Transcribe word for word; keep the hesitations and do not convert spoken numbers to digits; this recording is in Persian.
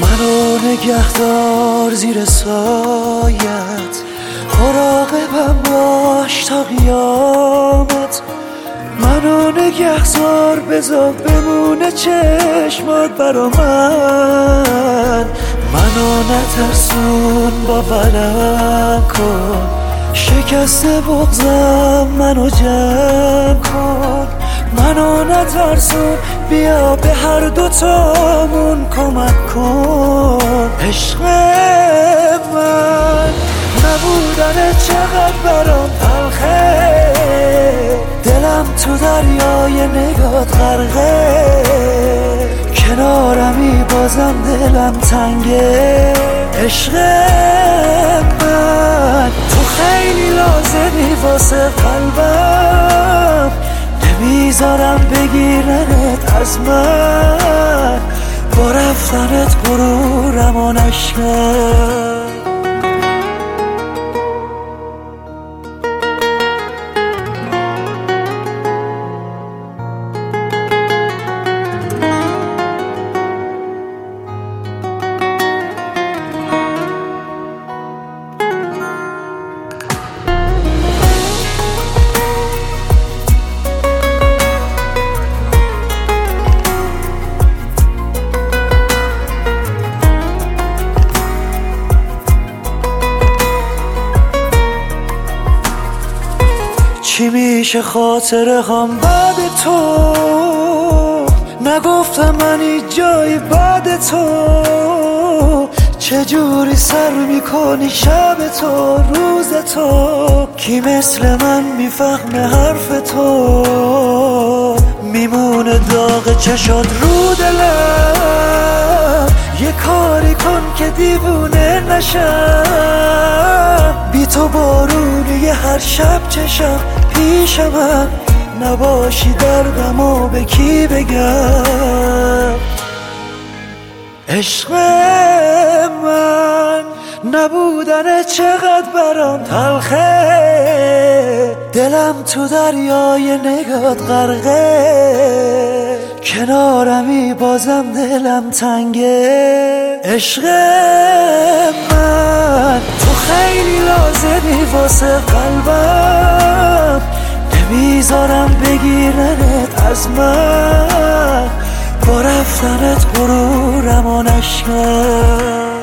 منو نگهدار زیر سایت، مراقبم باش تا قیامت. منو نگهدار بذار بمونه چشمات برا من. منو نترسون باورم کن، شکست بغضم منو جمع کن. منو نترسون بیا به هر دوتامون کمک کن. عشق من نبودن چقدر برام تلخه، دلم تو دریای نگات غرقه. کنارمی بازم دلم تنگه. عشق من تو خیلی لازمی واسه قلبم، نمیذارم بگیرنت از من. با رفتنت غرورم و نشکن. چی میشه خاطره هم بعد تو؟ نگفتم من هیچ جایی بعد تو. چجوری سر میکنی شب تو روز تو؟ کی مثل من میفهمه حرف تو؟ میمونه داغ چشات رو دلم. یه کاری کن که دیوونه نشم. بی تو بارونی هر شب چشم پیش من نباشی، دردمو به کی بگم؟ عشق من نبودن چقدر برام تلخه، دلم تو دریای نگات غرقه. کنارمی بازم دلم تنگه. عشق من تو خیلی لازمی واسه قلبم، نمیذارم بگیرنت از من. با رفتنت غرورم و نشکن.